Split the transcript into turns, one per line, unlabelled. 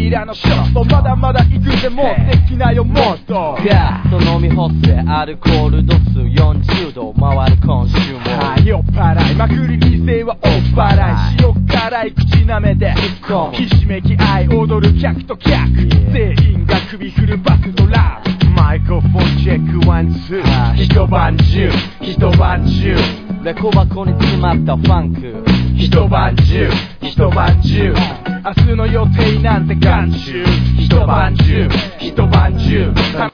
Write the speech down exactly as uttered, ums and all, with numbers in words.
リラのショットまだまだ行くぜもうできないよもっと
その飲み干せアルコール度数よんじゅうど回る今週も
酔っ払いまくり店はおっ払い塩辛い口なめでひしめき合い踊る客と客全員が首振るバスドラムマイクロフォンチェックワンツー一晩中一晩中
レコ箱に詰まったファンク
一晩中一晩中明日の予定なんて眼中一晩中一晩中